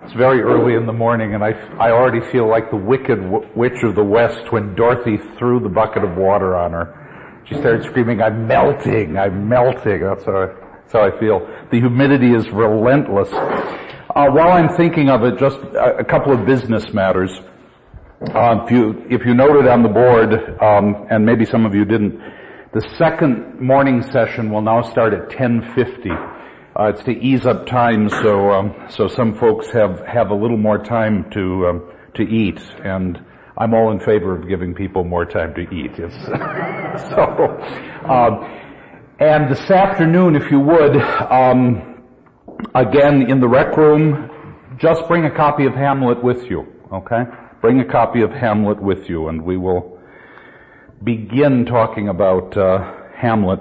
It's very early in the morning, and I already feel like the wicked witch of the West when Dorothy threw the bucket of water on her. She started screaming, "I'm melting, I'm melting." That's how I feel. The humidity is relentless. While I'm thinking of it, just a couple of business matters. If you noted on the board, and maybe some of you didn't, the second morning session will now start at 10:50. It's to ease up time, so some folks have a little more time to eat, and I'm all in favor of giving people more time to eat. And this afternoon, if you would, again in the rec room, just bring a copy of Hamlet with you. Okay, bring a copy of Hamlet with you, and we will begin talking about Hamlet.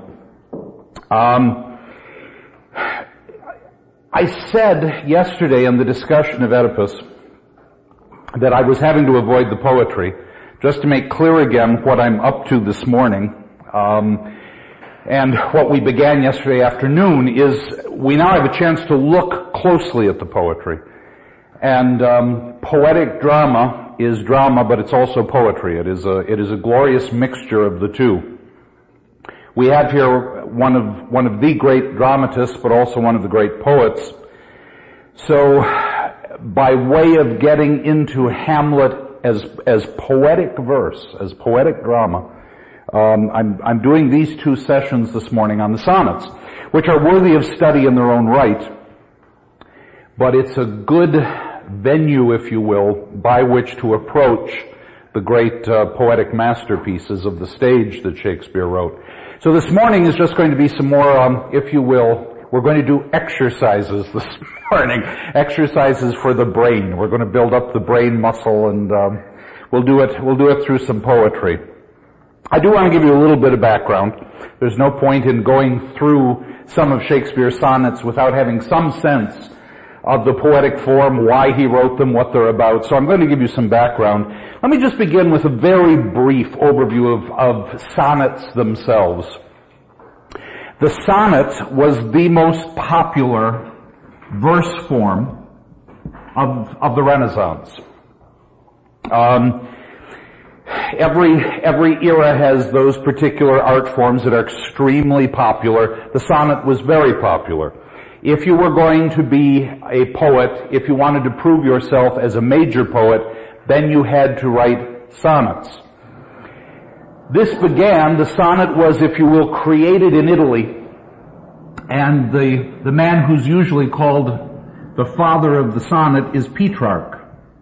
I said yesterday in the discussion of Oedipus that I was having to avoid the poetry, just to make clear again what I'm up to this morning. And what we began yesterday afternoon is we now have a chance to look closely at the poetry. And poetic drama is drama, but it's also poetry. It is a glorious mixture of the two. We have here one of the great dramatists, but also one of the great poets. So, by way of getting into Hamlet as poetic verse, as poetic drama, I'm doing these two sessions this morning on the sonnets, which are worthy of study in their own right. But it's a good venue, if you will, by which to approach the great poetic masterpieces of the stage that Shakespeare wrote. So this morning is just going to be some more, if you will, we're going to do exercises this morning. Exercises for the brain. We're going to build up the brain muscle, and we'll do it through some poetry. I do want to give you a little bit of background. There's no point in going through some of Shakespeare's sonnets without having some sense of the poetic form, why he wrote them, what they're about. So I'm going to give you some background. Let me just begin with a very brief overview of sonnets themselves. The sonnet was the most popular verse form of the Renaissance. Every era has those particular art forms that are extremely popular. The sonnet was very popular. If you were going to be a poet, if you wanted to prove yourself as a major poet, then you had to write sonnets. The sonnet was, if you will, created in Italy, and the man who's usually called the father of the sonnet is Petrarch.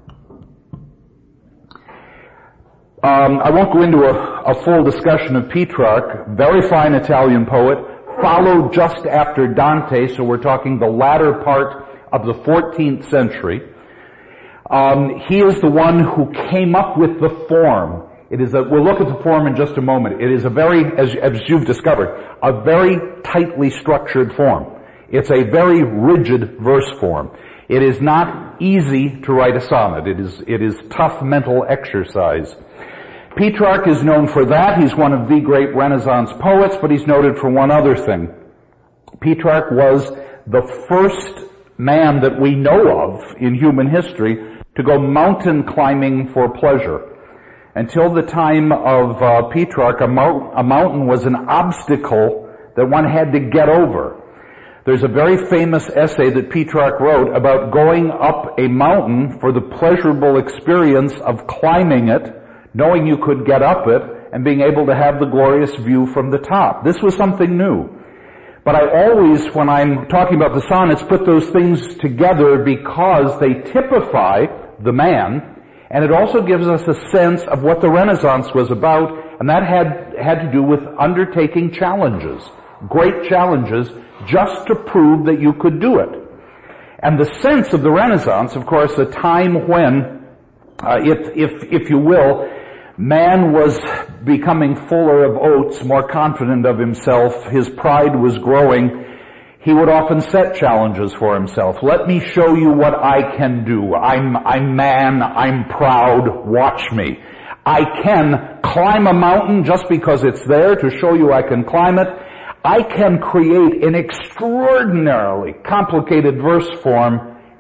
I won't go into a full discussion of Petrarch, very fine Italian poet, followed just after Dante, so we're talking the latter part of the 14th century. He is the one who came up with the form. We'll look at the form in just a moment. It is a very, as you've discovered, a very tightly structured form. It's a very rigid verse form. It is not easy to write a sonnet. It is tough mental exercise. Petrarch is known for that. He's one of the great Renaissance poets, but he's noted for one other thing. Petrarch was the first man that we know of in human history to go mountain climbing for pleasure. Until the time of Petrarch, a mountain was an obstacle that one had to get over. There's a very famous essay that Petrarch wrote about going up a mountain for the pleasurable experience of climbing it, knowing you could get up it, and being able to have the glorious view from the top. This was something new. But I always, when I'm talking about the sonnets, put those things together because they typify the man, and it also gives us a sense of what the Renaissance was about, and that had to do with undertaking challenges, great challenges, just to prove that you could do it. And the sense of the Renaissance, of course, a time when, if you will, man was becoming fuller of oats, more confident of himself, his pride was growing. He would often set challenges for himself. Let me show you what I can do. I'm man, I'm proud, watch me. I can climb a mountain just because it's there to show you I can climb it. I can create an extraordinarily complicated verse form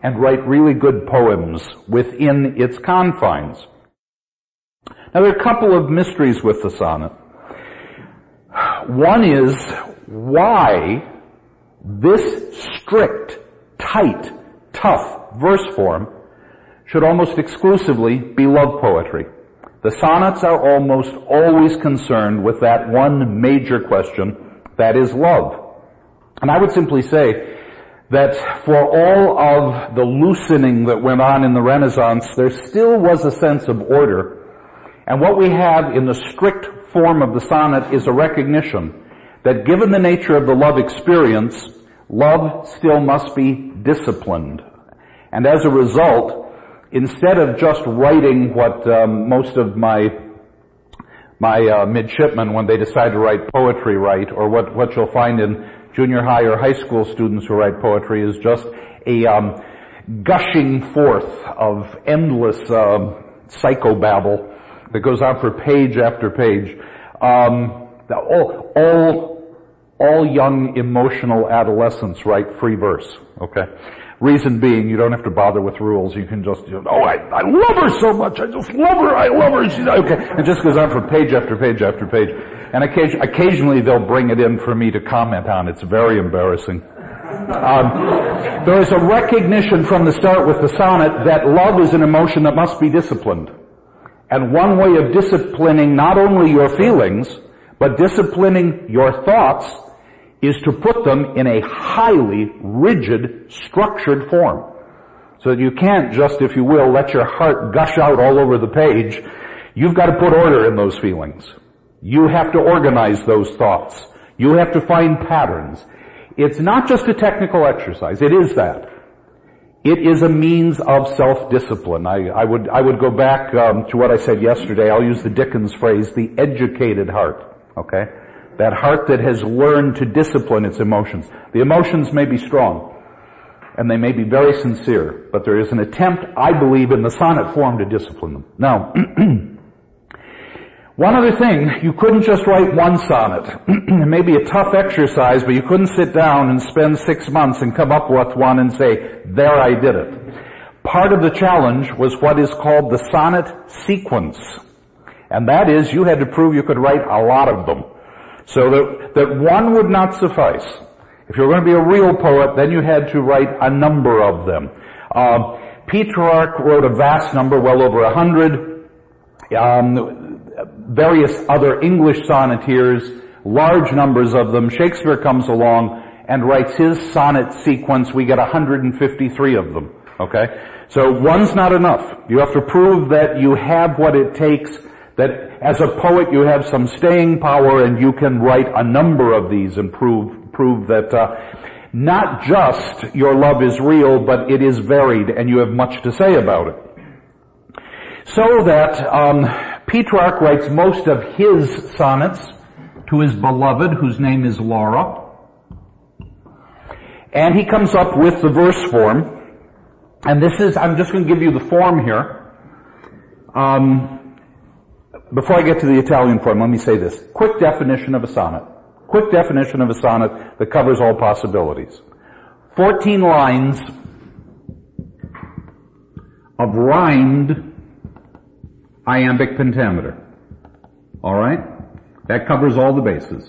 and write really good poems within its confines. Now, there are a couple of mysteries with the sonnet. One is why this strict, tight, tough verse form should almost exclusively be love poetry. The sonnets are almost always concerned with that one major question, that is love. And I would simply say that for all of the loosening that went on in the Renaissance, there still was a sense of order. And what we have in the strict form of the sonnet is a recognition that given the nature of the love experience, love still must be disciplined. And as a result, instead of just writing what most of my midshipmen, when they decide to write poetry, write, or what you'll find in junior high or high school students who write poetry is just a gushing forth of endless psychobabble that goes on for page after page. All young emotional adolescents write free verse, okay? Reason being, you don't have to bother with rules. You can just, I love her so much. I just love her. I love her. She's, okay. It just goes on for page after page after page. And occasionally they'll bring it in for me to comment on. It's very embarrassing. There is a recognition from the start with the sonnet that love is an emotion that must be disciplined. And one way of disciplining not only your feelings, but disciplining your thoughts is to put them in a highly rigid, structured form. So that you can't just, if you will, let your heart gush out all over the page. You've got to put order in those feelings. You have to organize those thoughts. You have to find patterns. It's not just a technical exercise. It is that. It is a means of self-discipline. I would go back to what I said yesterday. I'll use the Dickens phrase, the educated heart. Okay? That heart that has learned to discipline its emotions. The emotions may be strong, and they may be very sincere, but there is an attempt, I believe, in the sonnet form to discipline them. Now, one other thing, you couldn't just write one sonnet. It may be a tough exercise, but you couldn't sit down and spend 6 months and come up with one and say, there, I did it. Part of the challenge was what is called the sonnet sequence. And that is, you had to prove you could write a lot of them. So that one would not suffice. If you were going to be a real poet, then you had to write a number of them. Petrarch wrote a vast number, well over 100. Various other English sonneteers, large numbers of them. Shakespeare comes along and writes his sonnet sequence. We get 153 of them. Okay? So one's not enough. You have to prove that you have what it takes, that as a poet you have some staying power and you can write a number of these and prove that not just your love is real, but it is varied and you have much to say about it. So that Petrarch writes most of his sonnets to his beloved, whose name is Laura. And he comes up with the verse form. And this is, I'm just going to give you the form here. Before I get to the Italian form, let me say this. Quick definition of a sonnet. Quick definition of a sonnet that covers all possibilities. 14 lines of rhymed iambic pentameter. All right? That covers all the bases.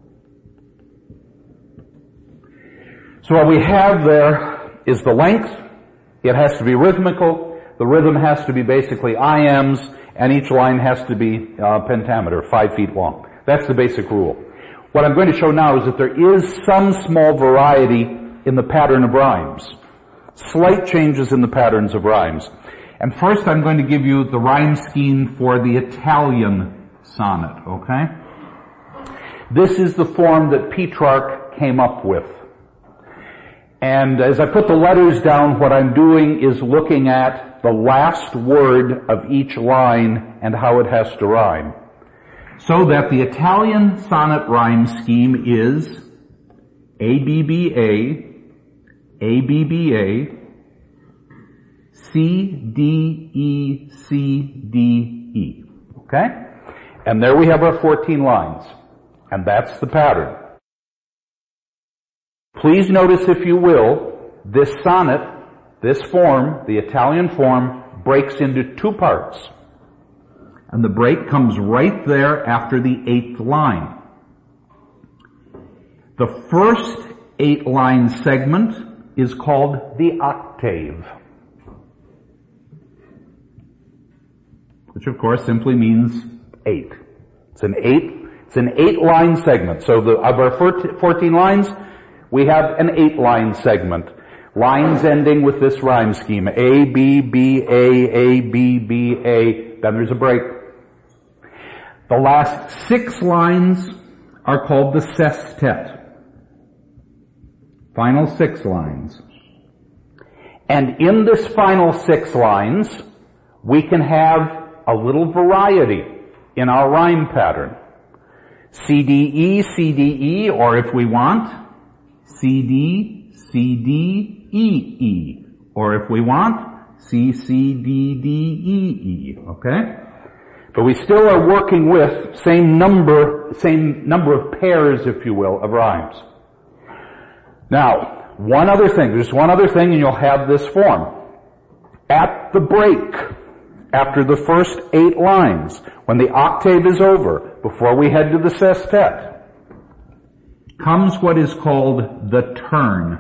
So what we have there is the length. It has to be rhythmical. The rhythm has to be basically iambs, and each line has to be pentameter, 5 feet long. That's the basic rule. What I'm going to show now is that there is some small variety in the pattern of rhymes. Slight changes in the patterns of rhymes. And first I'm going to give you the rhyme scheme for the Italian sonnet, okay? This is the form that Petrarch came up with. And as I put the letters down, what I'm doing is looking at the last word of each line and how it has to rhyme. So that the Italian sonnet rhyme scheme is ABBA, ABBA, C-D-E-C-D-E. Okay? And there we have our 14 lines. And that's the pattern. Please notice, if you will, this sonnet this form, the Italian form, breaks into two parts. And the break comes right there after the 8th line. The first 8-line segment is called the octave, which of course simply means 8. It's an 8-line segment. So of our 14 lines, we have an 8-line segment. Lines ending with this rhyme scheme. A, B, B, A, B, B, A. Then there's a break. The last 6 lines are called the sestet. Final 6 lines. And in this final 6 lines, we can have a little variety in our rhyme pattern. C-D-E, C-D-E, or if we want, C-D, C-D-E-E, or if we want, C-C-D-D-E-E, okay? But we still are working with same number of pairs, if you will, of rhymes. Now, there's one other thing, and you'll have this form. At the break, after the first 8 lines, when the octave is over, before we head to the sestet, comes what is called the turn.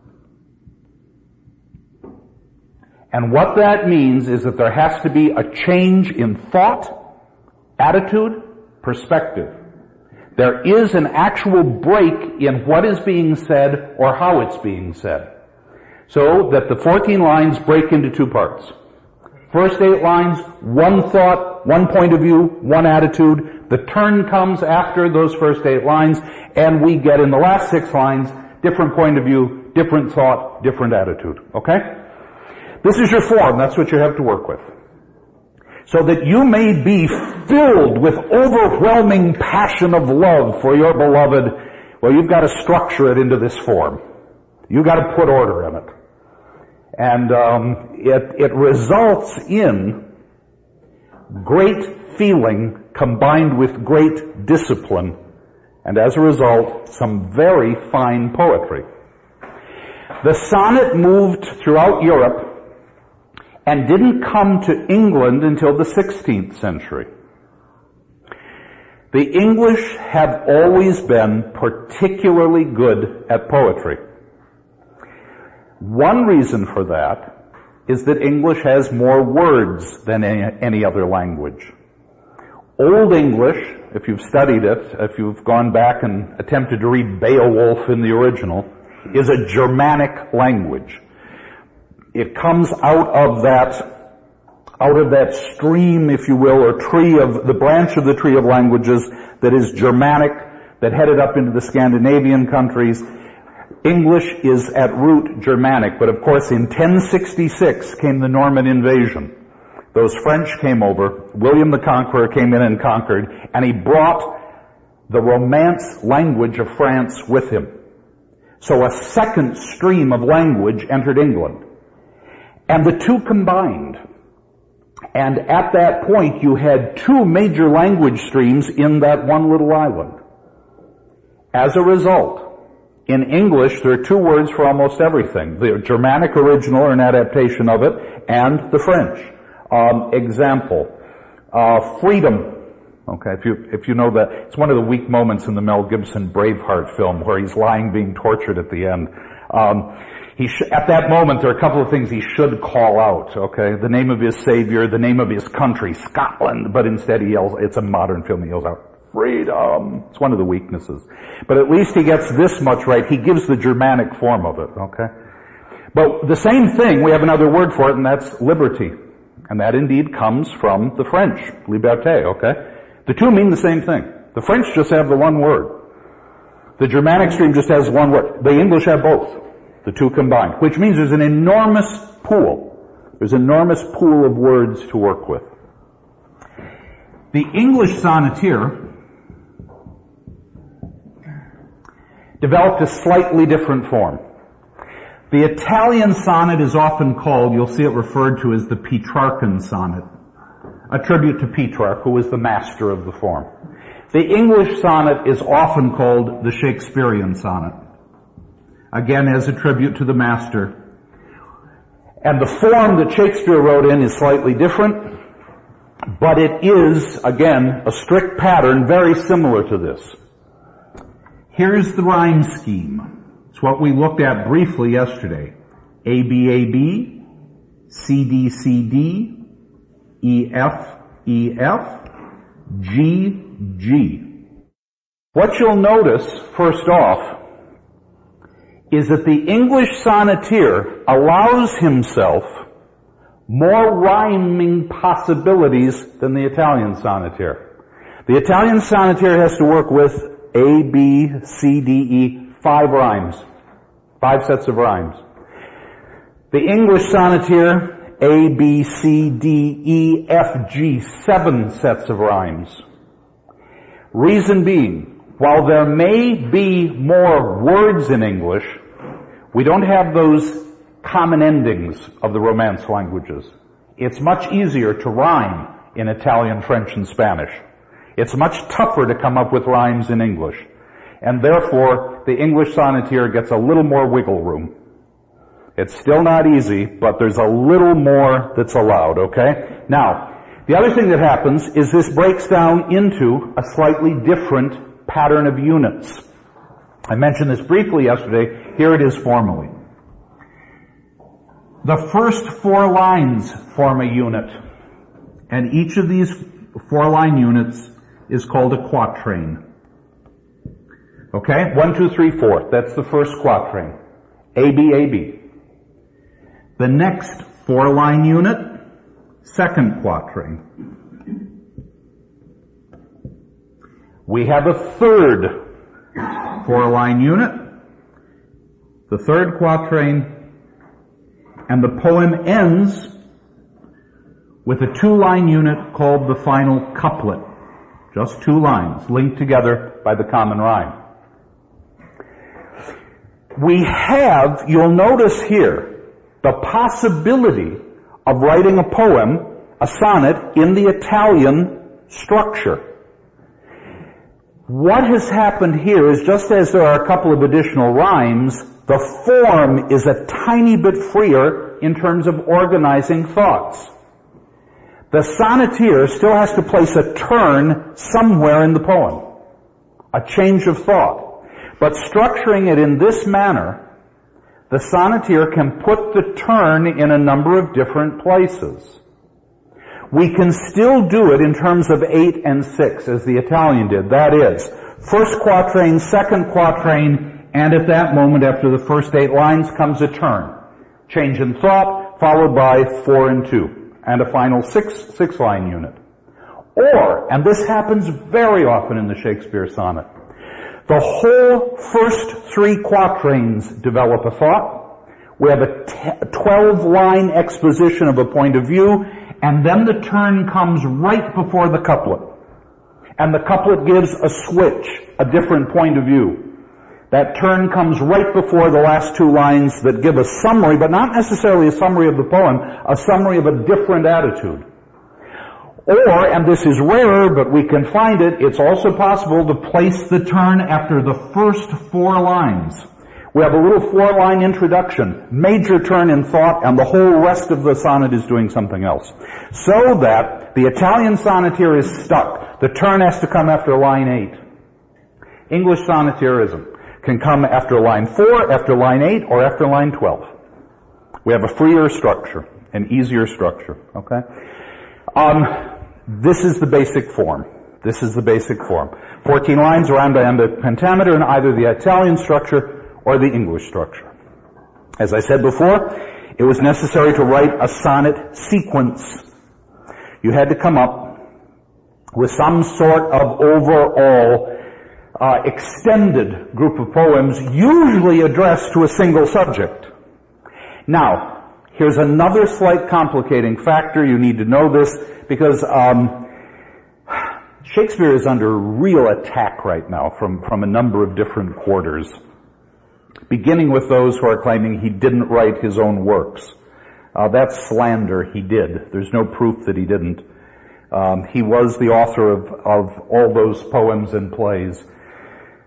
And what that means is that there has to be a change in thought, attitude, perspective. There is an actual break in what is being said or how it's being said. So that the 14 lines break into 2 parts. First 8 lines, one thought, one point of view, one attitude. The turn comes after those first 8 lines, and we get in the last 6 lines, different point of view, different thought, different attitude. Okay? This is your form. That's what you have to work with. So that you may be filled with overwhelming passion of love for your beloved, well, you've got to structure it into this form. You've got to put order in it. And it results in great feeling combined with great discipline, and as a result, some very fine poetry. The sonnet moved throughout Europe and didn't come to England until the 16th century. The English have always been particularly good at poetry. One reason for that is that English has more words than any other language. Old English, if you've studied it, if you've gone back and attempted to read Beowulf in the original, is a Germanic language. It comes out of that stream, if you will, or the branch of the tree of languages that is Germanic, that headed up into the Scandinavian countries. English is at root Germanic, but of course in 1066 came the Norman invasion. Those French came over, William the Conqueror came in and conquered, and he brought the Romance language of France with him. So a second stream of language entered England. And the two combined. And at that point, you had 2 major language streams in that one little island. As a result, in English, there are 2 words for almost everything. The Germanic original, or an adaptation of it, and the French. Example, freedom. Okay, if you know that, it's one of the weak moments in the Mel Gibson Braveheart film where he's lying being tortured at the end. At that moment, there are a couple of things he should call out, okay? The name of his savior, the name of his country, Scotland, but instead he yells, it's a modern film, he yells out, freedom. It's one of the weaknesses. But at least he gets this much right. He gives the Germanic form of it, okay? But the same thing, we have another word for it, and that's liberty. And that indeed comes from the French, liberté, okay? The two mean the same thing. The French just have the one word. The Germanic stream just has one word. The English have both. The two combined, which means there's an enormous pool. There's an enormous pool of words to work with. The English sonneteer developed a slightly different form. The Italian sonnet is often called, you'll see it referred to as the Petrarchan sonnet, a tribute to Petrarch, who was the master of the form. The English sonnet is often called the Shakespearean sonnet, again as a tribute to the master. And the form that Shakespeare wrote in is slightly different, but it is, again, a strict pattern very similar to this. Here's the rhyme scheme. It's what we looked at briefly yesterday. A, B, A, B, C, D, C, D, E, F, E, F, G, G. What you'll notice, first off, is that the English sonneteer allows himself more rhyming possibilities than the Italian sonneteer. The Italian sonneteer has to work with A, B, C, D, E, 5 rhymes. 5 sets of rhymes. The English sonneteer, A, B, C, D, E, F, G, 7 sets of rhymes. Reason being, while there may be more words in English, we don't have those common endings of the Romance languages. It's much easier to rhyme in Italian, French, and Spanish. It's much tougher to come up with rhymes in English. And therefore, the English sonneteer gets a little more wiggle room. It's still not easy, but there's a little more that's allowed, okay? Now, the other thing that happens is this breaks down into a slightly different pattern of units. I mentioned this briefly yesterday. Here it is formally. The first 4 lines form a unit, and each of these 4-line units is called a quatrain. Okay? 1, 2, 3, 4. That's the first quatrain. A, B, A, B. The next 4-line unit, second quatrain. We have a third 4-line unit, the third quatrain, and the poem ends with a 2-line unit called the final couplet. Just 2 lines linked together by the common rhyme. We have, you'll notice here, the possibility of writing a poem, a sonnet, in the Italian structure. What has happened here is, just as there are a couple of additional rhymes, the form is a tiny bit freer in terms of organizing thoughts. The sonneteer still has to place a turn somewhere in the poem, a change of thought. But structuring it in this manner, the sonneteer can put the turn in a number of different places. We can still do it in terms of 8 and 6, as the Italian did. That is, first quatrain, second quatrain, and at that moment, after the first 8 lines, comes a turn. Change in thought, followed by 4 and 2, and a final 6-line unit. Or, and this happens very often in the Shakespeare sonnet, the whole first 3 quatrains develop a thought. We have a 12-line exposition of a point of view, and then the turn comes right before the couplet. And the couplet gives a switch, a different point of view. That turn comes right before the last 2 lines that give a summary, but not necessarily a summary of the poem, a summary of a different attitude. Or, and this is rarer, but we can find it, it's also possible to place the turn after the first 4 lines. We have a little 4-line introduction, major turn in thought, and the whole rest of the sonnet is doing something else. So that the Italian sonneteer is stuck. The turn has to come after line 8. English sonneteerism can come after line 4, after line 8, or after line 12. We have a freer structure, an easier structure, okay? This is the basic form. This is the basic form. 14 lines around iambic pentameter in either the Italian structure or the English structure. As I said before, it was necessary to write a sonnet sequence. You had to come up with some sort of overall extended group of poems, usually addressed to a single subject. Now, here's another slight complicating factor. You need to know this because Shakespeare is under real attack right now from a number of different quarters, beginning with those who are claiming he didn't write his own works. That's slander. He did. There's no proof that he didn't. He was the author of all those poems and plays.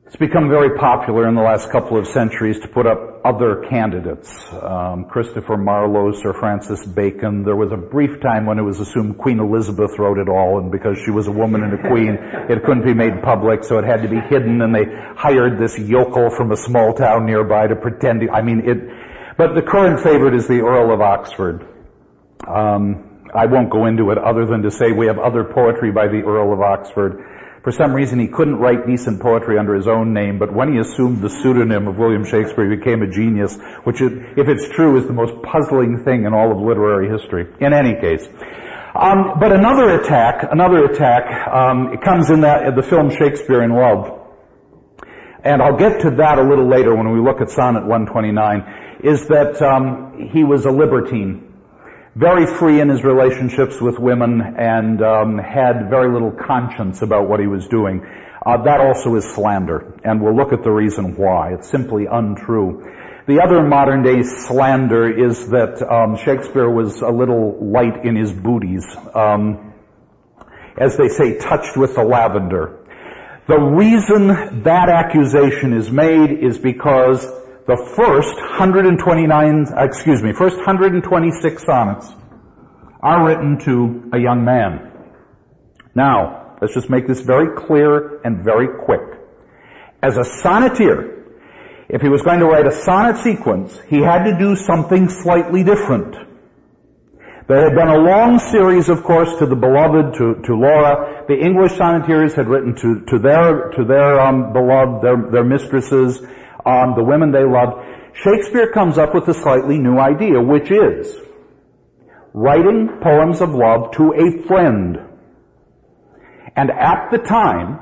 It's become very popular in the last couple of centuries to put up other candidates. Christopher Marlowe, Sir Francis Bacon. There was a brief time when it was assumed Queen Elizabeth wrote it all, and because she was a woman and a queen, it couldn't be made public, so it had to be hidden, and they hired this yokel from a small town nearby to pretend. But the current favorite is the Earl of Oxford. I won't go into it other than to say we have other poetry by the Earl of Oxford. For some reason, he couldn't write decent poetry under his own name, but when he assumed the pseudonym of William Shakespeare, he became a genius, which, if it's true, is the most puzzling thing in all of literary history. In any case. But another attack, it comes in the film Shakespeare in Love. And I'll get to that a little later when we look at Sonnet 129, is that he was a libertine. Very free in his relationships with women and had very little conscience about what he was doing. That also is slander, and we'll look at the reason why. It's simply untrue. The other modern day slander is that Shakespeare was a little light in his booties. As they say, touched with the lavender. The reason that accusation is made is because the first 126 sonnets are written to a young man. Now, let's just make this very clear and very quick. As a sonneteer, if he was going to write a sonnet sequence, he had to do something slightly different. There had been a long series, of course, to the beloved, to Laura. The English sonneteers had written to their beloved, their mistresses, the women they loved. Shakespeare comes up with a slightly new idea, which is writing poems of love to a friend. And at the time,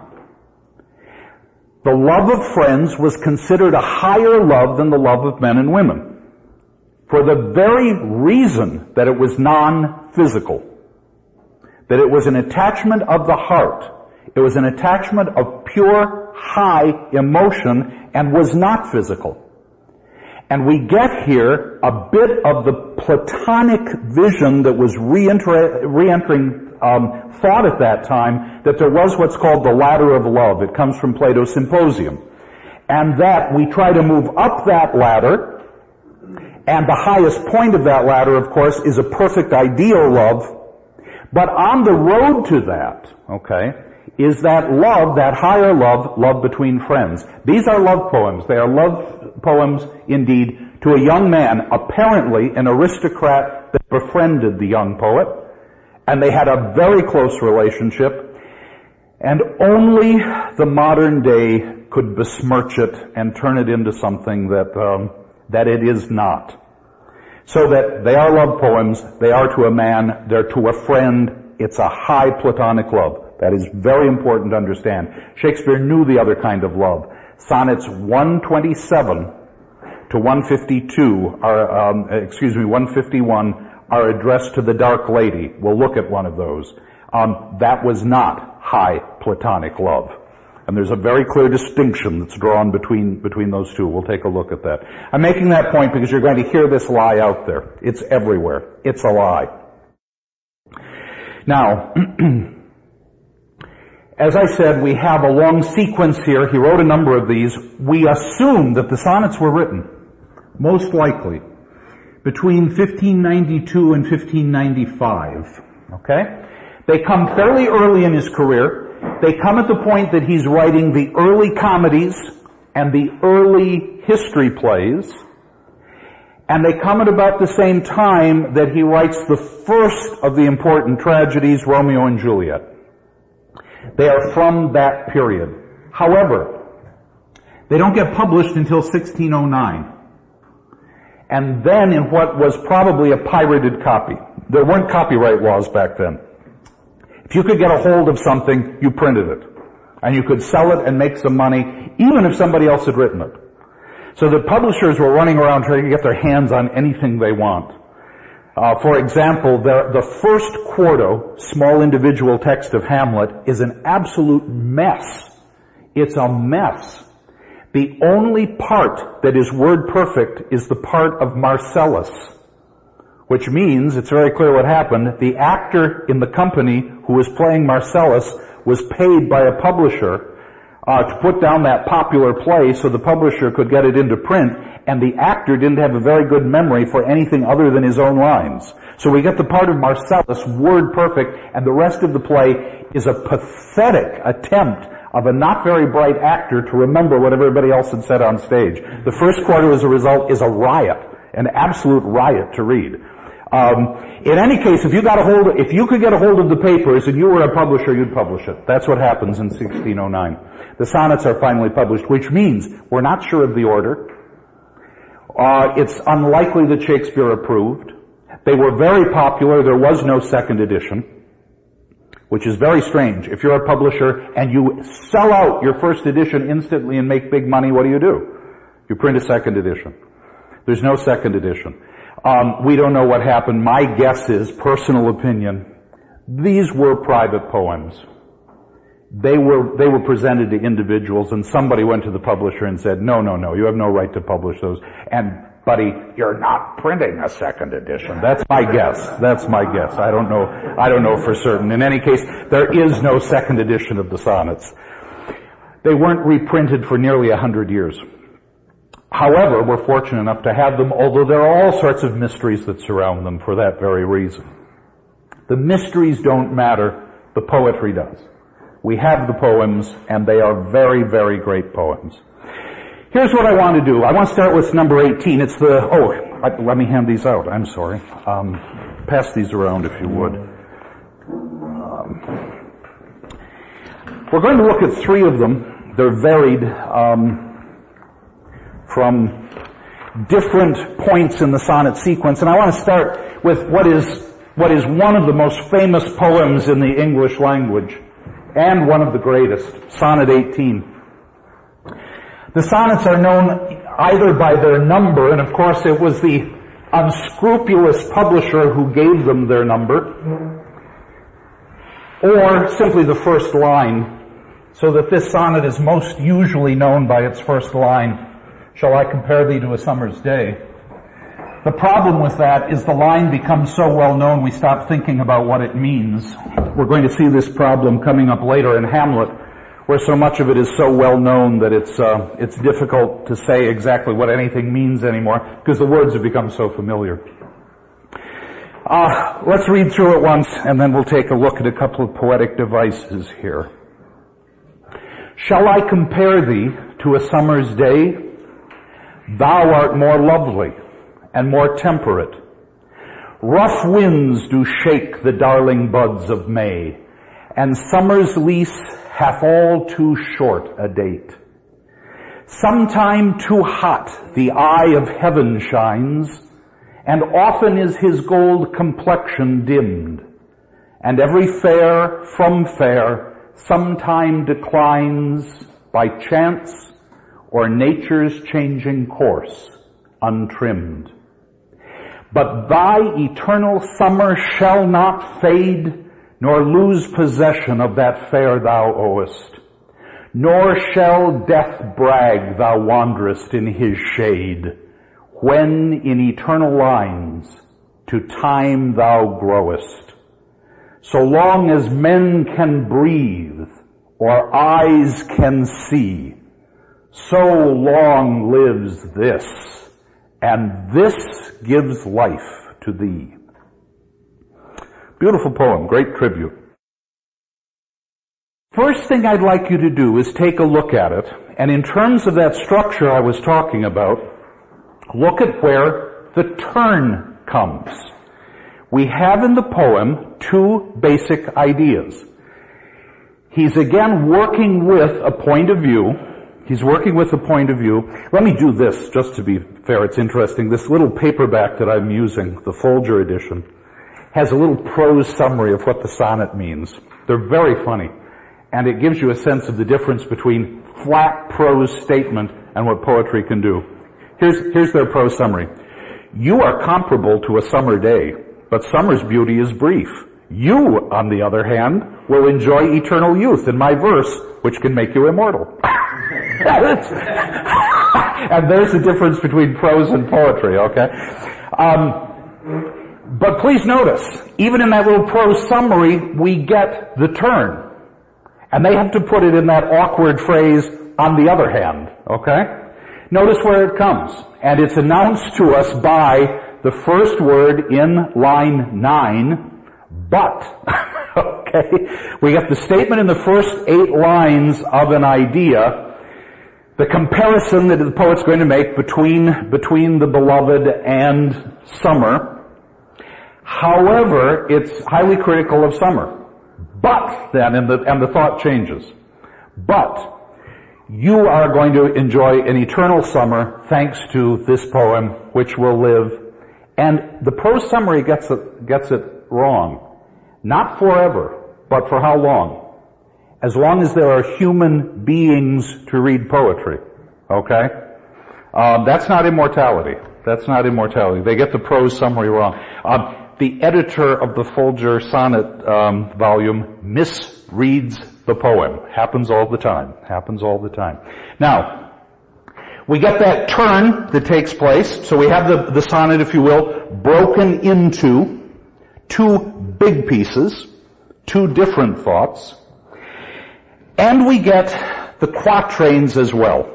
the love of friends was considered a higher love than the love of men and women, for the very reason that it was non-physical, that it was an attachment of the heart. It was an attachment of pure, high emotion and was not physical. And we get here a bit of the Platonic vision that was re-entering thought at that time, that there was what's called the ladder of love. It comes from Plato's Symposium. And that we try to move up that ladder, and the highest point of that ladder, of course, is a perfect ideal love. But on the road to that, is that love, that higher love, love between friends. These are love poems. They are love poems, indeed, to a young man, apparently an aristocrat that befriended the young poet, and they had a very close relationship, and only the modern day could besmirch it and turn it into something that it is not. So that they are love poems, they are to a man, they're to a friend, it's a high Platonic love. That is very important to understand. Shakespeare knew the other kind of love. Sonnets 127 to 151 are addressed to the dark lady. We'll look at one of those. That was not high Platonic love. And there's a very clear distinction that's drawn between those two. We'll take a look at that. I'm making that point because you're going to hear this lie out there. It's everywhere. It's a lie. Now, as I said, we have a long sequence here. He wrote a number of these. We assume that the sonnets were written, most likely, between 1592 and 1595. They come fairly early in his career. They come at the point that he's writing the early comedies and the early history plays. And they come at about the same time that he writes the first of the important tragedies, Romeo and Juliet. They are from that period. However, they don't get published until 1609. And then in what was probably a pirated copy. There weren't copyright laws back then. If you could get a hold of something, you printed it. And you could sell it and make some money, even if somebody else had written it. So the publishers were running around trying to get their hands on anything they want. For example, the first quarto, small individual text of Hamlet, is an absolute mess. It's a mess. The only part that is word perfect is the part of Marcellus, which means, it's very clear what happened, the actor in the company who was playing Marcellus was paid by a publisher to put down that popular play so the publisher could get it into print, and the actor didn't have a very good memory for anything other than his own lines. So we get the part of Marcellus word perfect, and the rest of the play is a pathetic attempt of a not very bright actor to remember what everybody else had said on stage. The first quarter, as a result, is a riot, an absolute riot to read. In any case, if you could get a hold of the papers and you were a publisher, you'd publish it. That's what happens in 1609. The sonnets are finally published, which means we're not sure of the order. It's unlikely that Shakespeare approved. They were very popular. There was no second edition, which is very strange. If you're a publisher and you sell out your first edition instantly and make big money, what do? You print a second edition. There's no second edition. We don't know what happened. My guess is, personal opinion, these were private poems. They were presented to individuals, and somebody went to the publisher and said, no, you have no right to publish those. And, buddy, you're not printing a second edition. That's my guess. I don't know for certain. In any case, there is no second edition of the sonnets. They weren't reprinted for nearly 100 years. However, we're fortunate enough to have them, although there are all sorts of mysteries that surround them for that very reason. The mysteries don't matter. The poetry does. We have the poems, and they are very, very great poems. Here's what I want to do. I want to start with number 18. It's let me hand these out. I'm sorry. Pass these around if you would. We're going to look at three of them. They're varied from different points in the sonnet sequence, and I want to start with what is one of the most famous poems in the English language, and one of the greatest, Sonnet 18. The sonnets are known either by their number, and of course it was the unscrupulous publisher who gave them their number, or simply the first line, so that this sonnet is most usually known by its first line, "Shall I compare thee to a summer's day?" The problem with that is the line becomes so well known we stop thinking about what it means. We're going to see this problem coming up later in Hamlet, where so much of it is so well known that it's difficult to say exactly what anything means anymore, because the words have become so familiar. Let's read through it once, and then we'll take a look at a couple of poetic devices here. "Shall I compare thee to a summer's day? Thou art more lovely and more temperate. Rough winds do shake the darling buds of May, and summer's lease hath all too short a date. Sometime too hot the eye of heaven shines, and often is his gold complexion dimmed, and every fair from fair sometime declines by chance or nature's changing course untrimmed. But thy eternal summer shall not fade, nor lose possession of that fair thou owest, nor shall death brag thou wanderest in his shade, when in eternal lines to time thou growest. So long as men can breathe, or eyes can see, so long lives this, and this gives life to thee." Beautiful poem, great tribute. First thing I'd like you to do is take a look at it, and in terms of that structure I was talking about, look at where the turn comes. We have in the poem two basic ideas. He's again working with a point of view. Let me do this, just to be fair, it's interesting. This little paperback that I'm using, the Folger edition, has a little prose summary of what the sonnet means. They're very funny, and it gives you a sense of the difference between flat prose statement and what poetry can do. Here's their prose summary. "You are comparable to a summer day, but summer's beauty is brief. You, on the other hand, will enjoy eternal youth in my verse, which can make you immortal." And there's the difference between prose and poetry, okay? But please notice, even in that little prose summary, we get the turn. And they have to put it in that awkward phrase, on the other hand, okay? Notice where it comes. And it's announced to us by the first word in line 9, but. Okay? We get the statement in the first 8 lines of an idea, the comparison that the poet's going to make between the beloved and summer. However, it's highly critical of summer. But then, and the thought changes. But you are going to enjoy an eternal summer thanks to this poem, which will live. And the prose summary gets it wrong. Not forever, but for how long? As long as there are human beings to read poetry. Okay? That's not immortality. That's not immortality. They get the prose summary wrong. The editor of the Folger Sonnet volume misreads the poem. Happens all the time. Happens all the time. Now, we get that turn that takes place. So we have the sonnet, if you will, broken into 2 big pieces, 2 different thoughts. And we get the quatrains as well.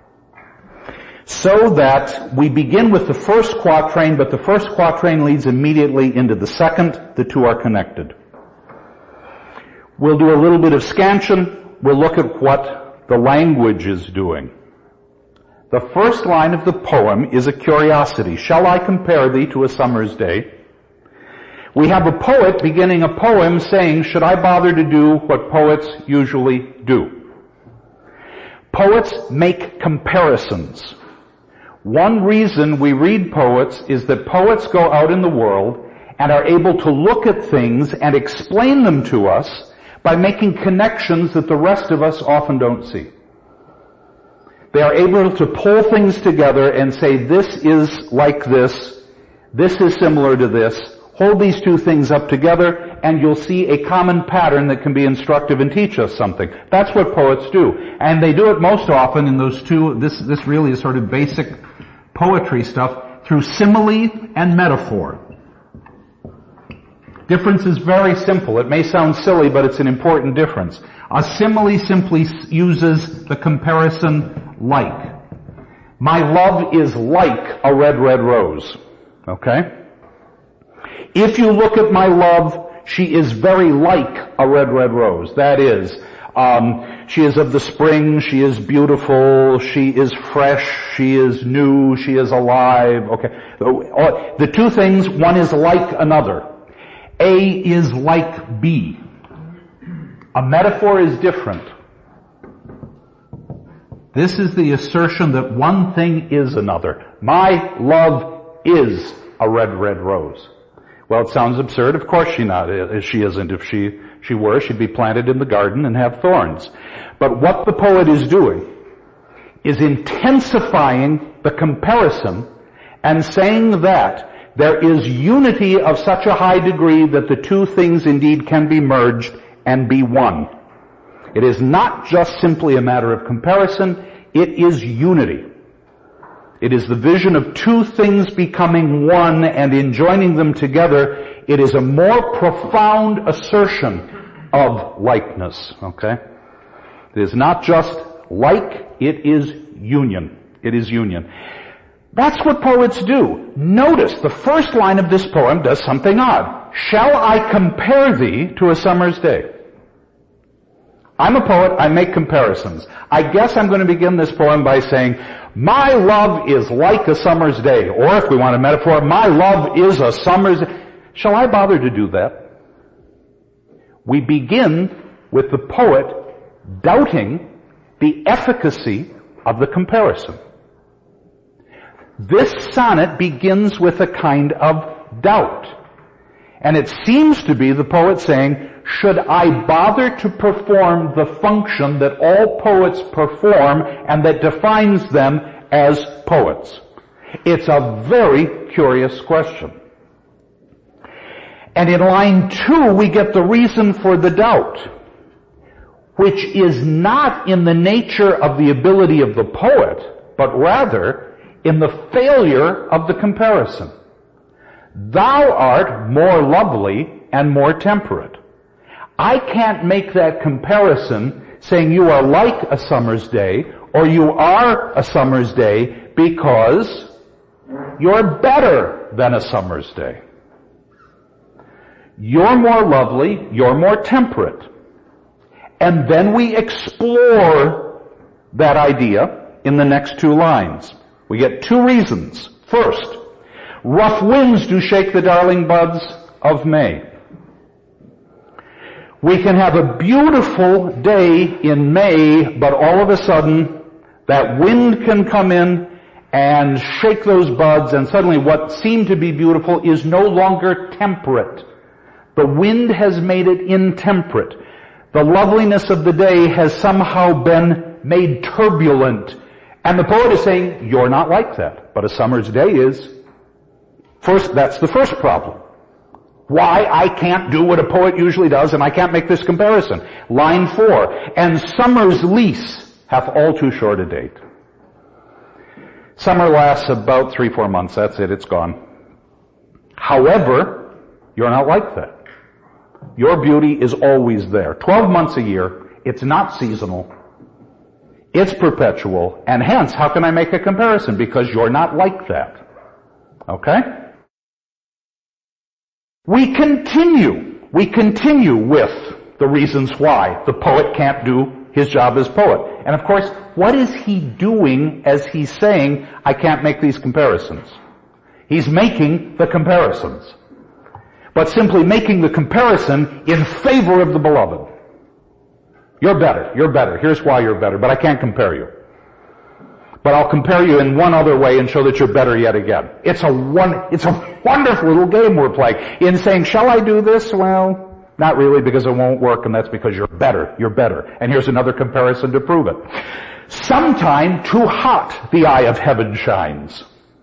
So that we begin with the first quatrain, but the first quatrain leads immediately into the second. The 2 are connected. We'll do a little bit of scansion. We'll look at what the language is doing. The first line of the poem is a curiosity. Shall I compare thee to a summer's day? We have a poet beginning a poem saying, should I bother to do what poets usually do? Poets make comparisons. One reason we read poets is that poets go out in the world and are able to look at things and explain them to us by making connections that the rest of us often don't see. They are able to pull things together and say, this is like this is similar to this, hold these 2 things up together, and you'll see a common pattern that can be instructive and teach us something. That's what poets do. And they do it most often in those 2, this really is sort of basic poetry stuff, through simile and metaphor. Difference is very simple. It may sound silly, but it's an important difference. A simile simply uses the comparison like. My love is like a red, red rose. Okay? If you look at my love, she is very like a red, red rose. That is, she is of the spring, she is beautiful, she is fresh, she is new, she is alive. Okay. The 2 things, one is like another. A is like B. A metaphor is different. This is the assertion that one thing is another. My love is a red, red rose. Well, it sounds absurd. Of course she isn't. If she were, she'd be planted in the garden and have thorns. But what the poet is doing is intensifying the comparison and saying that there is unity of such a high degree that the 2 things indeed can be merged and be one. It is not just simply a matter of comparison, it is unity. It is the vision of 2 things becoming one, and in joining them together, it is a more profound assertion of likeness. Okay? It is not just like, it is union. It is union. That's what poets do. Notice, the first line of this poem does something odd. Shall I compare thee to a summer's day? I'm a poet, I make comparisons. I guess I'm going to begin this poem by saying, my love is like a summer's day. Or if we want a metaphor, my love is a summer's day. Shall I bother to do that? We begin with the poet doubting the efficacy of the comparison. This sonnet begins with a kind of doubt. And it seems to be the poet saying, should I bother to perform the function that all poets perform and that defines them as poets? It's a very curious question. And in line 2, we get the reason for the doubt, which is not in the nature of the ability of the poet, but rather in the failure of the comparison. Thou art more lovely and more temperate. I can't make that comparison saying you are like a summer's day, or you are a summer's day because you're better than a summer's day. You're more lovely, you're more temperate. And then we explore that idea in the next two lines. We get two reasons. First, rough winds do shake the darling buds of May. We can have a beautiful day in May, but all of a sudden that wind can come in and shake those buds, and suddenly what seemed to be beautiful is no longer temperate. The wind has made it intemperate. The loveliness of the day has somehow been made turbulent. And the poet is saying, you're not like that, but a summer's day is. First, that's the first problem. Why I can't do what a poet usually does, and I can't make this comparison. Line 4, and summer's lease hath all too short a date. Summer lasts about 3-4 months, that's it, it's gone. However, you're not like that. Your beauty is always there. 12 months a year, it's not seasonal, it's perpetual, and hence, how can I make a comparison? Because you're not like that. Okay? We continue with the reasons why the poet can't do his job as poet. And of course, what is he doing as he's saying, I can't make these comparisons? He's making the comparisons. But simply making the comparison in favor of the beloved. You're better. Here's why you're better, but I can't compare you. But I'll compare you in one other way and show that you're better yet again. It's a wonderful little game we're playing. In saying, shall I do this? Well, not really, because it won't work, and that's because you're better. And here's another comparison to prove it. Sometime too hot the eye of heaven shines.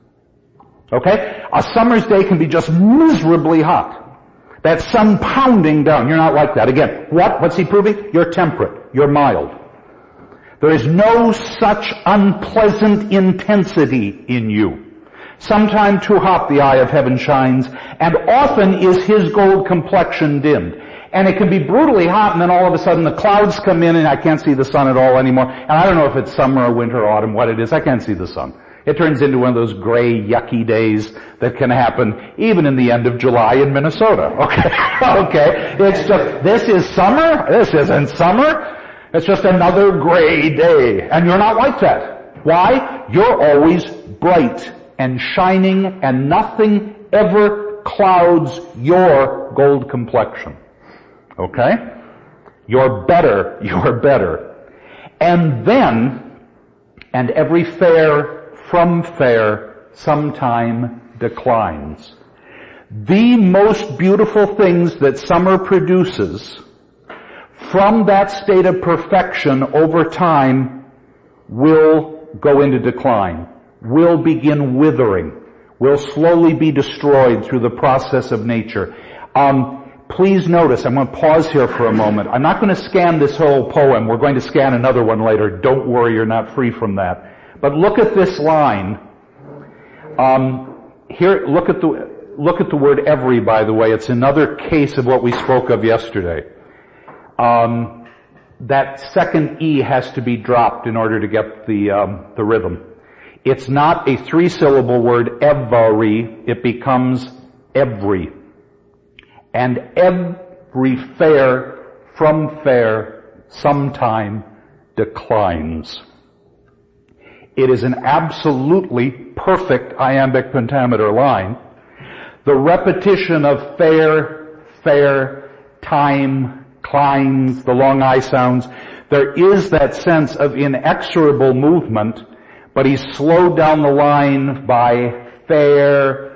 Okay? A summer's day can be just miserably hot. That sun pounding down. You're not like that. Again, what's he proving? You're temperate. You're mild. There is no such unpleasant intensity in you. Sometime too hot the eye of heaven shines, and often is his gold complexion dimmed. And it can be brutally hot, and then all of a sudden the clouds come in and I can't see the sun at all anymore. And I don't know if it's summer or winter or autumn, what it is. I can't see the sun. It turns into one of those gray, yucky days that can happen even in the end of July in Minnesota. Okay. It's just, this is summer? This isn't summer. It's just another gray day. And you're not like that. Why? You're always bright and shining, and nothing ever clouds your gold complexion. Okay? You're better. And then, and every fair from fair sometime declines. The most beautiful things that summer produces from that state of perfection over time will go into decline, will begin withering, will slowly be destroyed through the process of nature. Please notice, I'm going to pause here for a moment. I'm not going to scan this whole poem. We're going to scan another one later. Don't worry, you're not free from that. But look at this line. Here, look at the word every, by the way. It's another case of what we spoke of yesterday. That second E has to be dropped in order to get the rhythm. It's not a 3-syllable word, every. It becomes every. And every fair from fair sometime declines. It is an absolutely perfect iambic pentameter line. The repetition of fair, time, clines, the long I sounds, there is that sense of inexorable movement, but he's slowed down the line by fair,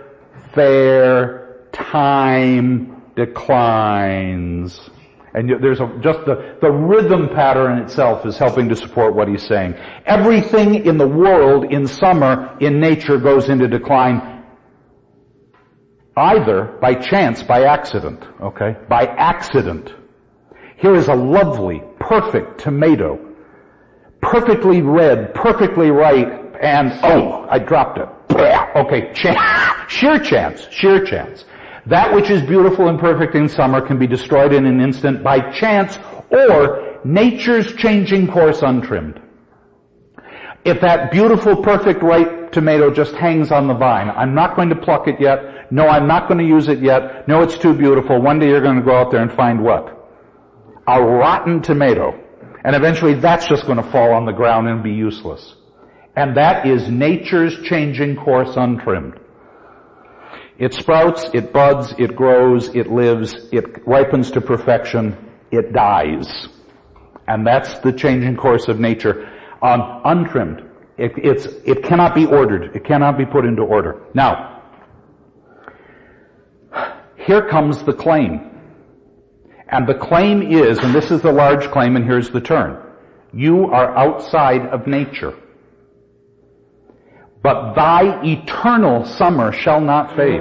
time, declines. And there's just the rhythm pattern itself is helping to support what he's saying. Everything in the world, in summer, in nature, goes into decline either by chance, by accident. Okay? By accident. Here is a lovely, perfect tomato. Perfectly red, perfectly ripe, and I dropped it. Okay, sheer chance. That which is beautiful and perfect in summer can be destroyed in an instant by chance, or nature's changing course untrimmed. If that beautiful, perfect, ripe tomato just hangs on the vine, I'm not going to pluck it yet. No, I'm not going to use it yet. No, it's too beautiful. One day you're going to go out there and find what? A rotten tomato. And eventually that's just going to fall on the ground and be useless. And that is nature's changing course untrimmed. It sprouts, it buds, it grows, it lives, it ripens to perfection, it dies. And that's the changing course of nature, untrimmed. It cannot be ordered. It cannot be put into order. Now, here comes the claim. And the claim is, and this is the large claim, and here's the turn. You are outside of nature. But thy eternal summer shall not fade.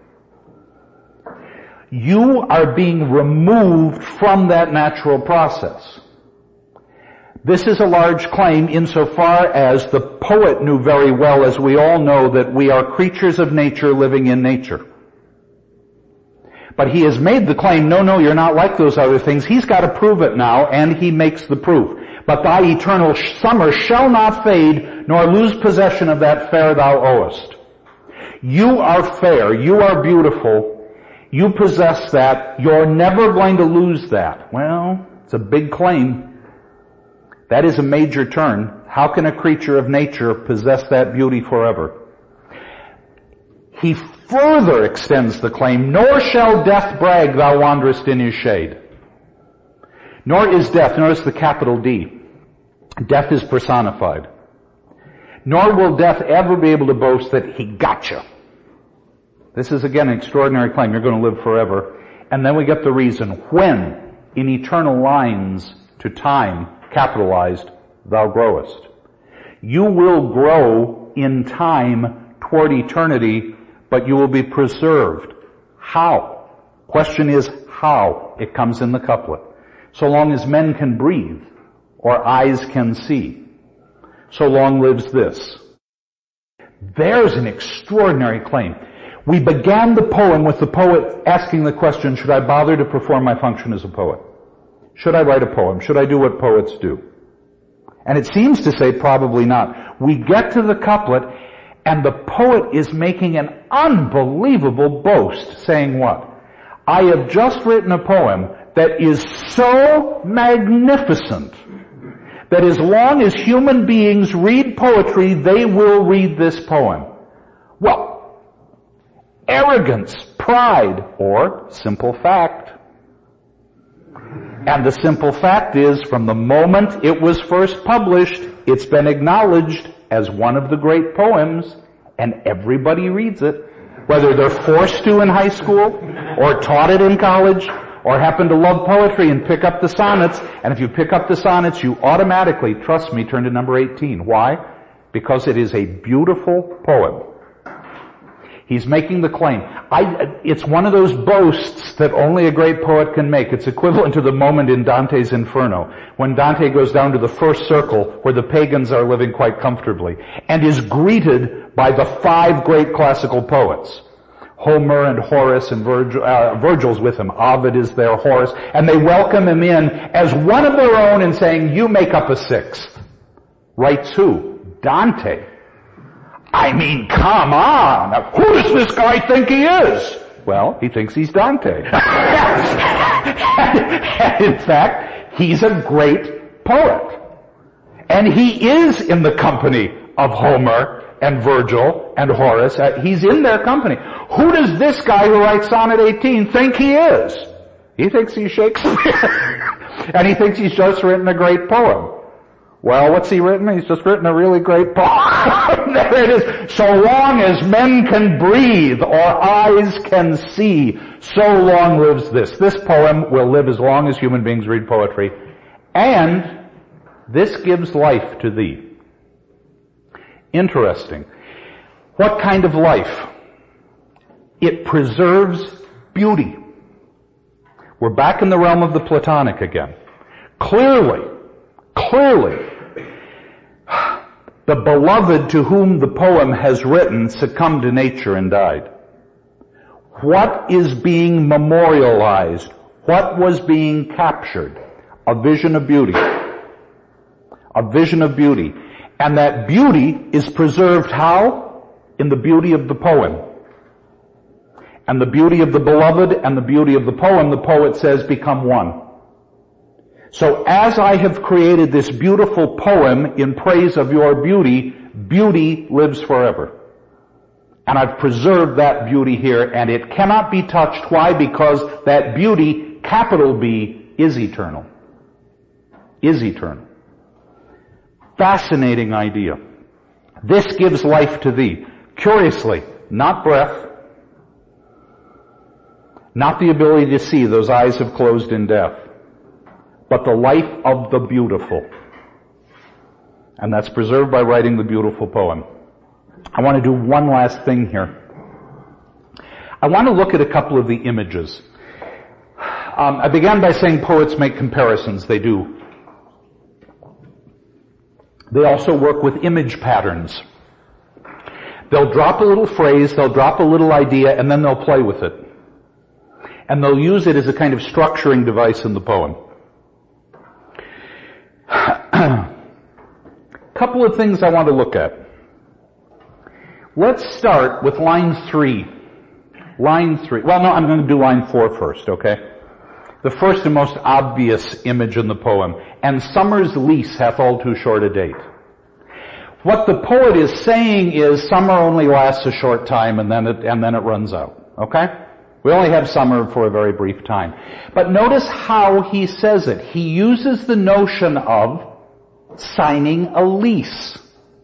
You are being removed from that natural process. This is a large claim insofar as the poet knew very well, as we all know, that we are creatures of nature living in nature. But he has made the claim, no, you're not like those other things. He's got to prove it now, and he makes the proof. But thy eternal summer shall not fade, nor lose possession of that fair thou owest. You are fair, you are beautiful, you possess that, you're never going to lose that. Well, it's a big claim. That is a major turn. How can a creature of nature possess that beauty forever? He further extends the claim, nor shall death brag thou wanderest in his shade. Nor is death, notice the capital D. Death is personified. Nor will death ever be able to boast that he got you. This is again an extraordinary claim. You're going to live forever. And then we get the reason. When, in eternal lines to time, capitalized, thou growest. You will grow in time toward eternity, but you will be preserved. How? Question is how. It comes in the couplet. So long as men can breathe, or eyes can see, so long lives this. There's an extraordinary claim. We began the poem with the poet asking the question, should I bother to perform my function as a poet? Should I write a poem? Should I do what poets do? And it seems to say probably not. We get to the couplet, and the poet is making an unbelievable boast, saying what? I have just written a poem that is so magnificent that as long as human beings read poetry, they will read this poem. Well, arrogance, pride, or simple fact. And the simple fact is, from the moment it was first published, it's been acknowledged as one of the great poems, and everybody reads it, whether they're forced to in high school, or taught it in college, or happen to love poetry and pick up the sonnets. And if you pick up the sonnets, you automatically, trust me, turn to number 18. Why? Because it is a beautiful poem. He's making the claim. It's one of those boasts that only a great poet can make. It's equivalent to the moment in Dante's Inferno, when Dante goes down to the first circle where the pagans are living quite comfortably, and is greeted by the 5 great classical poets. Homer and Horace and Virgil's with him. Ovid is there, Horace. And they welcome him in as one of their own and saying, you make up a 6th. Writes who? Dante. I mean, come on. Now, who does this guy think he is? Well, he thinks he's Dante. And in fact, he's a great poet. And he is in the company of Homer and Virgil and Horace. He's in their company. Who does this guy who writes Sonnet 18 think he is? He thinks he's Shakespeare. And he thinks he's just written a great poem. Well, what's he written? He's just written a really great poem. There it is. So long as men can breathe or eyes can see, so long lives this. This poem will live as long as human beings read poetry. And this gives life to thee. Interesting. What kind of life? It preserves beauty. We're back in the realm of the Platonic again. Clearly, the beloved to whom the poem has written succumbed to nature and died. What is being memorialized? What was being captured? A vision of beauty. A vision of beauty. And that beauty is preserved how? In the beauty of the poem. And the beauty of the beloved and the beauty of the poet says, become one. So as I have created this beautiful poem in praise of your beauty, beauty lives forever. And I've preserved that beauty here, and it cannot be touched. Why? Because that beauty, capital B, is eternal. Is eternal. Fascinating idea. This gives life to thee. Curiously, not breath, not the ability to see, those eyes have closed in death, but the life of the beautiful. And that's preserved by writing the beautiful poem. I want to do one last thing here. I want to look at a couple of the images. I began by saying poets make comparisons. They do. They also work with image patterns. They'll drop a little phrase, they'll drop a little idea, and then they'll play with it. And they'll use it as a kind of structuring device in the poem. Couple of things I want to look at. Let's start with line 3. Line 3. Well, no, I'm going to do line 4 first, okay? The first and most obvious image in the poem. And summer's lease hath all too short a date. What the poet is saying is summer only lasts a short time and then it runs out. Okay? We only have summer for a very brief time. But notice how he says it. He uses the notion of signing a lease.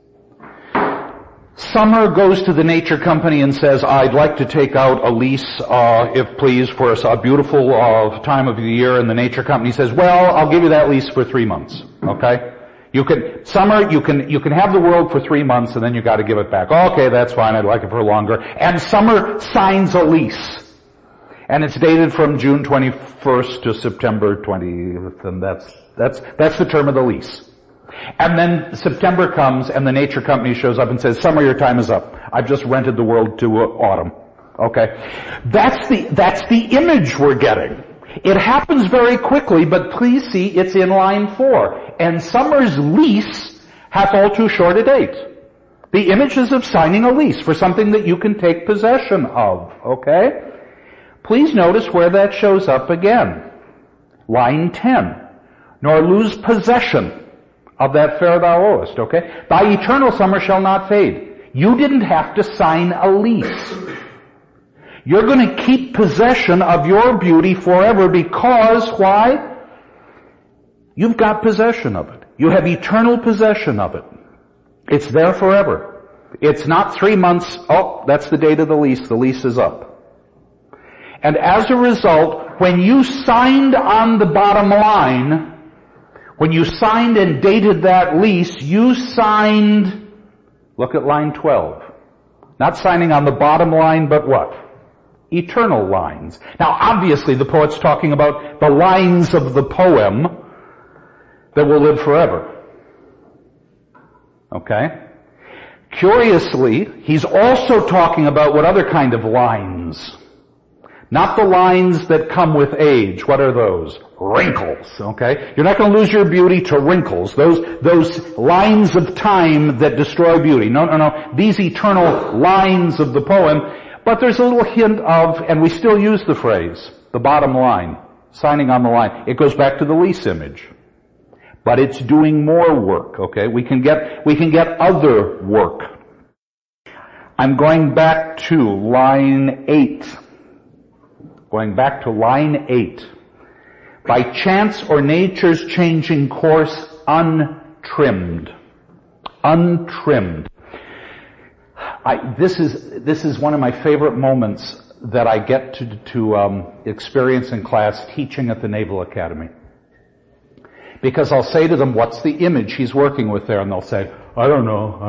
Summer goes to the nature company and says, I'd like to take out a lease, if please, for a beautiful time of the year. And the nature company says, well, I'll give you that lease for 3 months. Okay? You can have the world for 3 months and then you gotta give it back. Okay, that's fine. I'd like it for longer. And Summer signs a lease. And it's dated from June 21st to September 20th, and that's the term of the lease. And then September comes and the nature company shows up and says, Summer, your time is up. I've just rented the world to autumn. Okay? That's the image we're getting. It happens very quickly, but please see it's in line 4. And Summer's lease hath all too short a date. The image is of signing a lease for something that you can take possession of. Okay? Please notice where that shows up again. Line 10. Nor lose possession of that fair thou owest, okay? Thy eternal summer shall not fade. You didn't have to sign a lease. You're going to keep possession of your beauty forever because, why? You've got possession of it. You have eternal possession of it. It's there forever. It's not 3 months, oh, that's the date of the lease is up. And as a result, when you signed on the bottom line, when you signed and dated that lease, you signed, look at line 12. Not signing on the bottom line, but what? Eternal lines. Now obviously the poet's talking about the lines of the poem that will live forever. Okay? Curiously, he's also talking about what other kind of lines? Not the lines that come with age. What are those? Wrinkles, okay? You're not going to lose your beauty to wrinkles. Those lines of time that destroy beauty. No. These eternal lines of the poem. But there's a little hint of, and we still use the phrase, the bottom line, signing on the line. It goes back to the lease image. But it's doing more work, okay? We can get other work. I'm going back to line 8. Going back to line 8. By chance or nature's changing course, untrimmed. Untrimmed. This is one of my favorite moments that I get to experience in class teaching at the Naval Academy. Because I'll say to them, what's the image he's working with there? And they'll say, I don't know.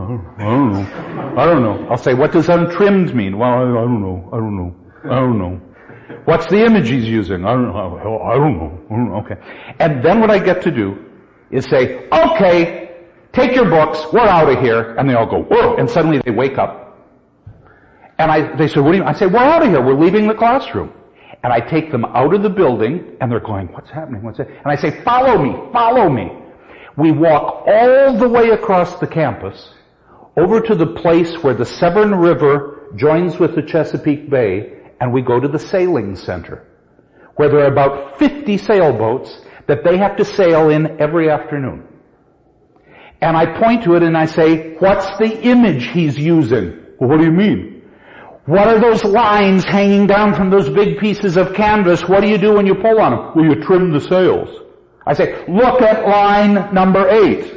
I'll say, what does untrimmed mean? Well, I don't know. What's the image he's using? I don't know. Okay. And then what I get to do is say, okay, take your books, we're out of here. And they all go, whoa. And suddenly they wake up. And they say, what do you mean? I say, we're out of here. We're leaving the classroom. And I take them out of the building, and they're going, what's happening? What's that? And I say, follow me, follow me. We walk all the way across the campus, over to the place where the Severn River joins with the Chesapeake Bay, and we go to the sailing center, where there are about 50 sailboats that they have to sail in every afternoon. And I point to it and I say, what's the image he's using? Well, what do you mean? What are those lines hanging down from those big pieces of canvas? What do you do when you pull on them? Well, you trim the sails. I say, look at line number 8.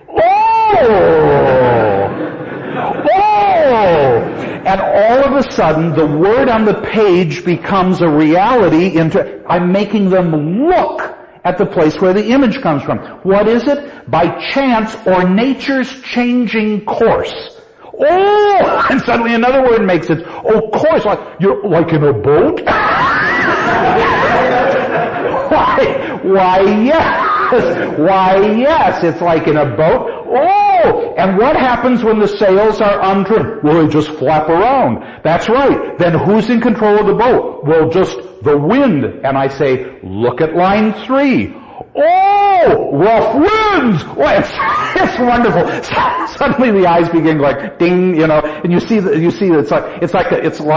And all of a sudden, the word on the page becomes a reality. I'm making them look at the place where the image comes from. What is it? By chance or nature's changing course. Oh! And suddenly another word makes it. Oh, course. You're like in a boat? Why, yes. Why, yes. It's like in a boat. Oh! And what happens when the sails are untrimmed? Well, they just flap around. That's right. Then who's in control of the boat? Well, just the wind. And I say, look at line 3. Oh, rough winds! Oh, it's wonderful. Suddenly the eyes begin like ding, and you see it's like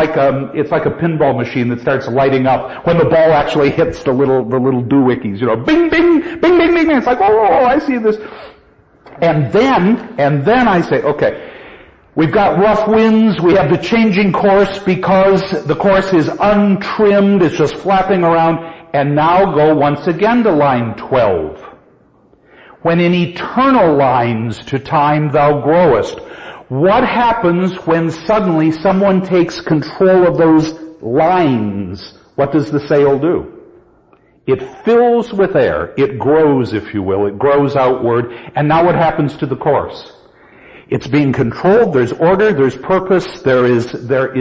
a pinball machine that starts lighting up when the ball actually hits the little doohickeys, bing, bing, bing, bing, bing. It's like, oh, I see this. And then I say, okay, we've got rough winds, we have the changing course because the course is untrimmed, it's just flapping around. And now go once again to line 12. When in eternal lines to time thou growest. What happens when suddenly someone takes control of those lines? What does the sail do? It fills with air. It grows, if you will. It grows outward. And now what happens to the course? It's being controlled. There's order. There's purpose. There is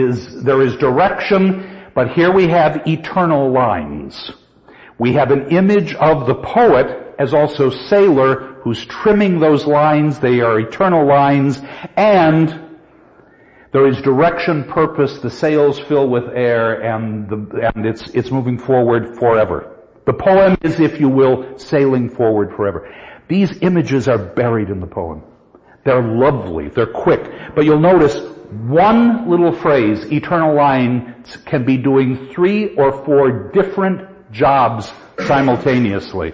direction. But here we have eternal lines. We have an image of the poet as also sailor who's trimming those lines. They are eternal lines. And there is direction, purpose. The sails fill with air and it's moving forward forever. The poem is, if you will, sailing forward forever. These images are buried in the poem. They're lovely. They're quick. But you'll notice one little phrase, eternal lines, can be doing 3 or 4 different jobs simultaneously.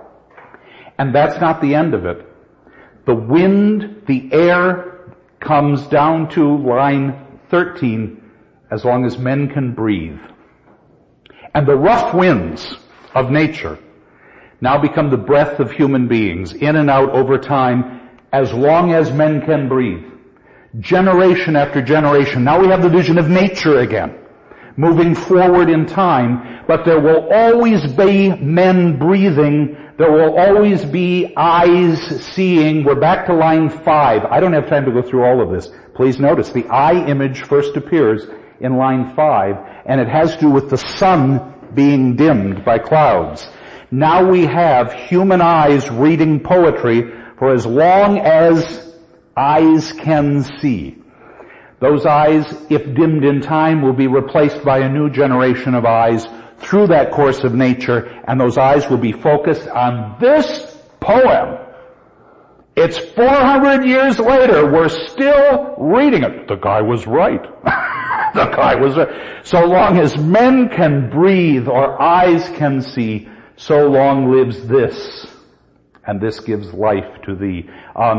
And that's not the end of it. The wind, the air comes down to line 13, as long as men can breathe. And the rough winds of nature now become the breath of human beings, in and out over time, as long as men can breathe. Generation after generation. Now we have the vision of nature again, moving forward in time, but there will always be men breathing. There will always be eyes seeing. We're back to line 5. I don't have time to go through all of this. Please notice the eye image first appears in line 5, and it has to do with the sun being dimmed by clouds. Now we have human eyes reading poetry for as long as eyes can see. Those eyes, if dimmed in time, will be replaced by a new generation of eyes through that course of nature, and those eyes will be focused on this poem. It's 400 years later. We're still reading it. The guy was right. The guy was right. So long as men can breathe or eyes can see, so long lives this. And this gives life to thee.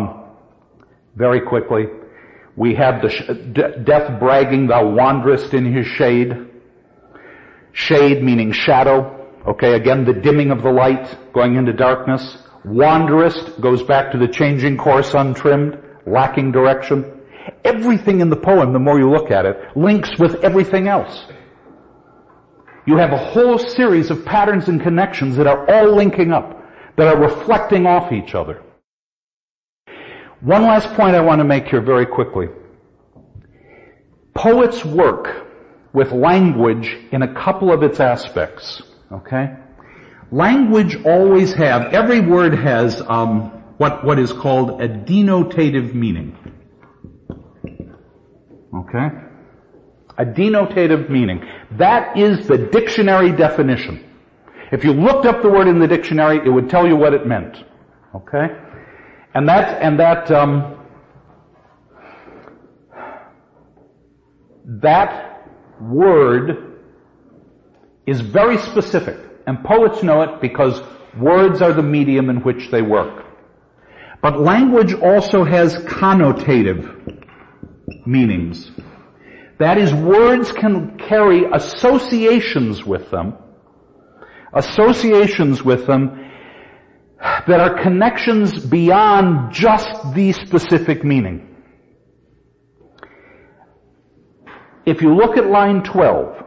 Very quickly, we have the death bragging, thou wanderest in his shade. Shade meaning shadow. Okay, again, the dimming of the light, going into darkness. Wanderest goes back to the changing course untrimmed, lacking direction. Everything in the poem, the more you look at it, links with everything else. You have a whole series of patterns and connections that are all linking up, that are reflecting off each other. One last point I want to make here very quickly. Poets work with language in a couple of its aspects, okay? Language always every word has what is called a denotative meaning. Okay? A denotative meaning. That is the dictionary definition. If you looked up the word in the dictionary, it would tell you what it meant. Okay? And that word is very specific. And poets know it because words are the medium in which they work. But language also has connotative meanings. That is, words can carry associations with them that are connections beyond just the specific meaning. If you look at line 12,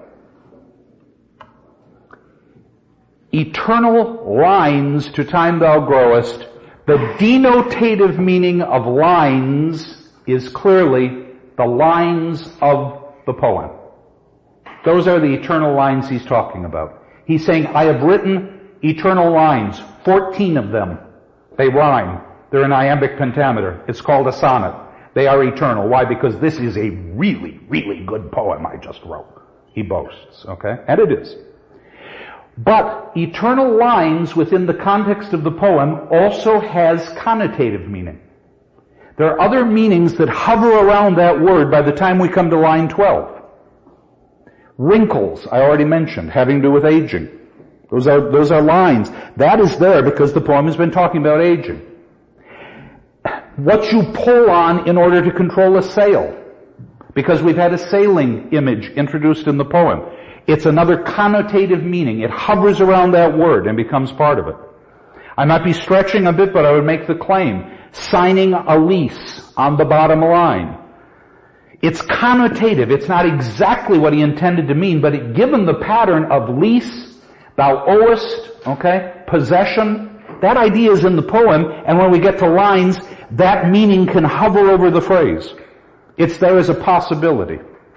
eternal lines to time thou growest, the denotative meaning of lines is clearly the lines of the poem. Those are the eternal lines he's talking about. He's saying, I have written eternal lines, 14 of them. They rhyme. They're an iambic pentameter. It's called a sonnet. They are eternal. Why? Because this is a really, really good poem I just wrote. He boasts, okay? And it is. But eternal lines within the context of the poem also has connotative meaning. There are other meanings that hover around that word by the time we come to line 12. Wrinkles, I already mentioned, having to do with aging. Those are lines. That is there because the poem has been talking about aging. What you pull on in order to control a sail, because we've had a sailing image introduced in the poem. It's another connotative meaning. It hovers around that word and becomes part of it. I might be stretching a bit, but I would make the claim. Signing a lease on the bottom line. It's connotative. It's not exactly what he intended to mean, but given the pattern of lease, thou owest, okay, possession, that idea is in the poem, and when we get to lines, that meaning can hover over the phrase. It's there as a possibility.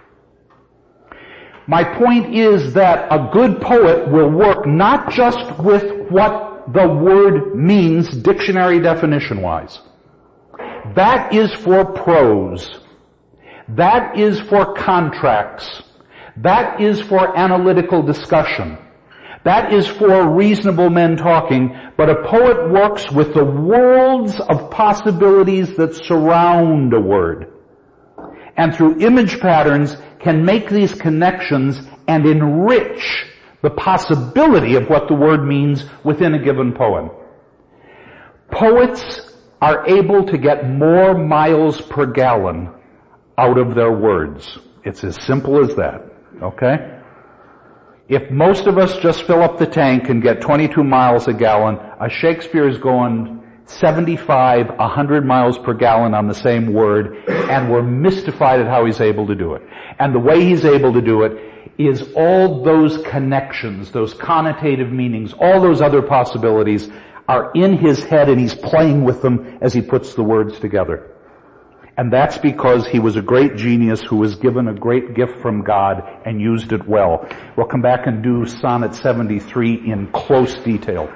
My point is that a good poet will work not just with what the word means dictionary definition-wise. That is for prose. That is for contracts. That is for analytical discussion. That is for reasonable men talking. But a poet works with the worlds of possibilities that surround a word. And through image patterns can make these connections and enrich the possibility of what the word means within a given poem. Poets are able to get more miles per gallon out of their words. It's as simple as that, okay? If most of us just fill up the tank and get 22 miles a gallon, a Shakespeare is going 75, 100 miles per gallon on the same word, and we're mystified at how he's able to do it. And the way he's able to do it is all those connections, those connotative meanings, all those other possibilities are in his head, and he's playing with them as he puts the words together. And that's because he was a great genius who was given a great gift from God and used it well. We'll come back and do Sonnet 73 in close detail.